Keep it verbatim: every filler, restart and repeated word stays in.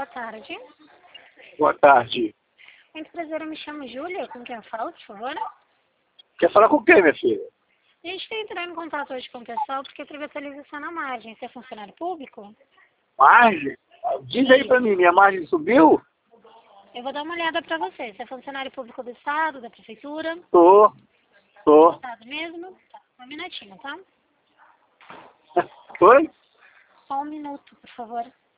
tarde. Boa tarde. Muito prazer, eu me chamo Júlia. Com quem eu falo, por favor? Quer falar com quem, minha filha? A gente está entrando em contato hoje com o pessoal porque teve atualização na margem. Você é funcionário público? Margem? Diz aí pra mim, minha margem subiu? Eu vou dar uma olhada para você. Você é funcionário público do Estado, da Prefeitura? Tô, tô. Estado mesmo? Tá. Um minutinho, tá? Oi? Só um minuto, por favor.